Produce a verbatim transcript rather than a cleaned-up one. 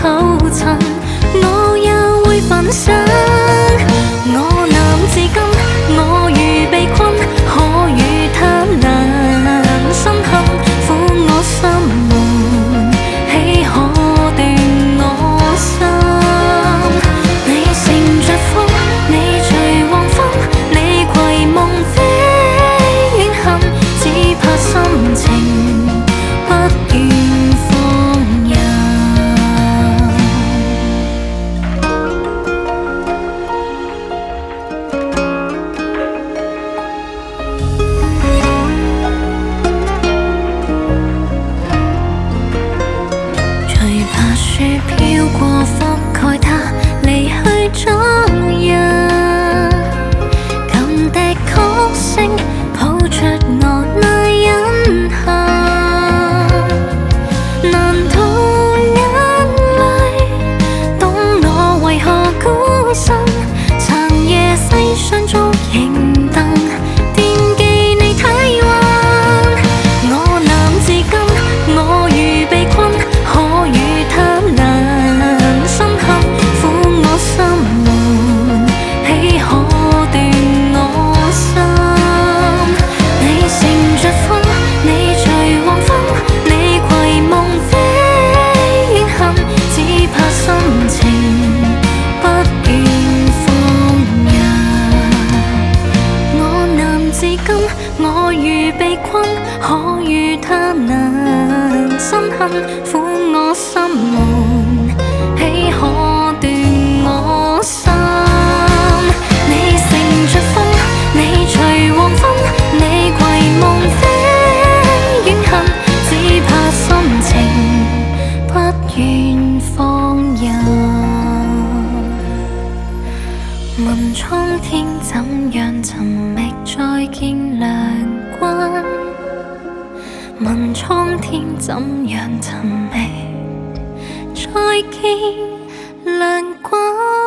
後塵，我也會焚身。我男至今，我如被困，可與他難深陷，苦我心門，豈可斷我心？你乘着風，你隨黃昏，你攜夢飛遠行，只怕心情不願放任。隨白雪飄過覆蓋他離去昨日，撳笛曲聲抱出我那隱憾，難逃眼淚，懂我為何孤身，長夜細想燭影燈，惦記你體溫。我男至今，我如被困，可與他難深陷，苦我心門，豈可斷我心？你乘着風，你隨黃昏，你攜夢飛遠行，只怕心情不願放任。我男至今，我如被困，可與他難深陷，苦我心門，豈可斷我心？你乘着風，你隨黃昏，你攜夢飛遠行，只怕心情不願放任。問蒼天怎樣尋覓再見亮君？問蒼天怎樣尋覓再見亮君？